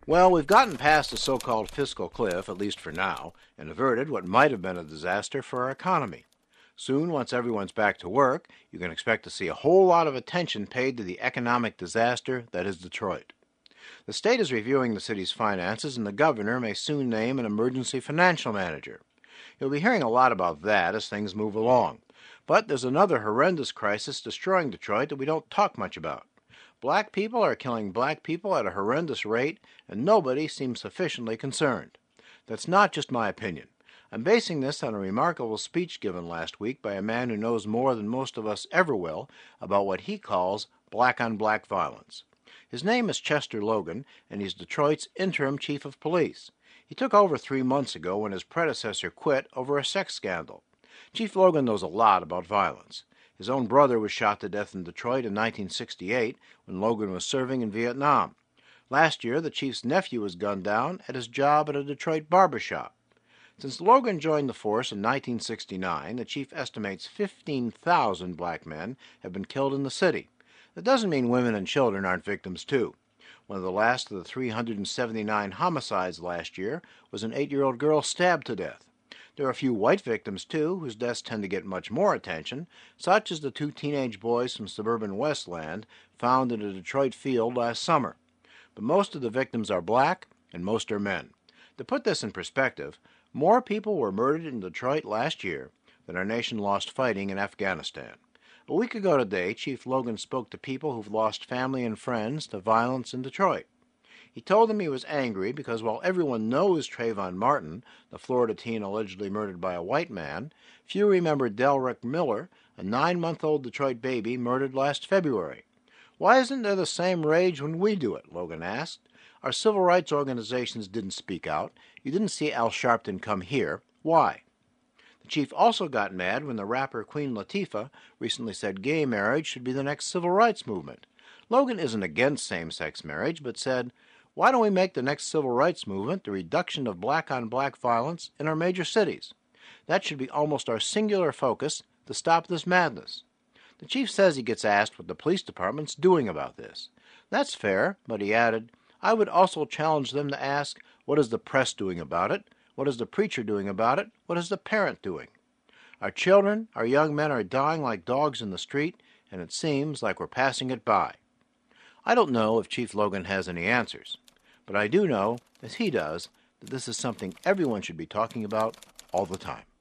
Well, we've gotten past the so-called fiscal cliff, at least for now, and averted what might have been a disaster for our economy. Soon, once everyone's back to work, you can expect to see a whole lot of attention paid to the economic disaster that is Detroit. The state is reviewing the city's finances, and the governor may soon name an emergency financial manager. You'll be hearing a lot about that as things move along. But there's another horrendous crisis destroying Detroit that we don't talk much about. Black people are killing black people at a horrendous rate, and nobody seems sufficiently concerned. That's not just my opinion. I'm basing this on a remarkable speech given last week by a man who knows more than most of us ever will about what he calls black-on-black violence. His name is Chester Logan, and he's Detroit's interim chief of police. He took over 3 months ago when his predecessor quit over a sex scandal. Chief Logan knows a lot about violence. His own brother was shot to death in Detroit in 1968 when Logan was serving in Vietnam. Last year, the chief's nephew was gunned down at his job at a Detroit barbershop. Since Logan joined the force in 1969, the chief estimates 15,000 black men have been killed in the city. That doesn't mean women and children aren't victims too. One of the last of the 379 homicides last year was an 8-year-old girl stabbed to death. There are a few white victims, too, whose deaths tend to get much more attention, such as the 2 teenage boys from suburban Westland found in a Detroit field last summer. But most of the victims are black, and most are men. To put this in perspective, more people were murdered in Detroit last year than our nation lost fighting in Afghanistan. A week ago today, Chief Logan spoke to people who've lost family and friends to violence in Detroit. He told them he was angry because while everyone knows Trayvon Martin, the Florida teen allegedly murdered by a white man, few remember Delrick Miller, a 9-month-old Detroit baby murdered last February. Why isn't there the same rage when we do it? Logan asked. Our civil rights organizations didn't speak out. You didn't see Al Sharpton come here. Why? The chief also got mad when the rapper Queen Latifah recently said gay marriage should be the next civil rights movement. Logan isn't against same-sex marriage, but said, why don't we make the next civil rights movement the reduction of black-on-black violence in our major cities? That should be almost our singular focus to stop this madness. The chief says he gets asked what the police department's doing about this. That's fair, but he added, I would also challenge them to ask, what is the press doing about it? What is the preacher doing about it? What is the parent doing? Our children, our young men are dying like dogs in the street, and it seems like we're passing it by. I don't know if Chief Logan has any answers. But I do know, as he does, that this is something everyone should be talking about all the time.